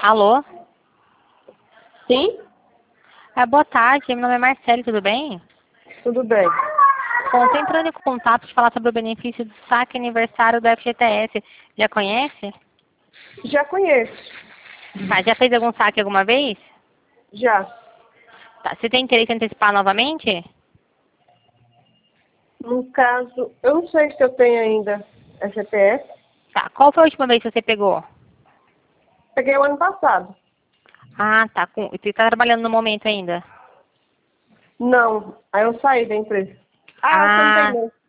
Alô? Sim? Boa tarde, meu nome é Marcelo, tudo bem? Tudo bem. Bom, tô entrando em contato de falar sobre o benefício do saque aniversário do FGTS. Já conhece? Já conheço. Já fez algum saque alguma vez? Já. Tá, você tem interesse em antecipar novamente? No caso, eu não sei se eu tenho ainda FGTS. Tá, qual foi a última vez que você pegou? Peguei o ano passado. Ah, tá, você tá trabalhando no momento ainda? Não. Aí eu saí da empresa. Ah, você não tem Ah, não.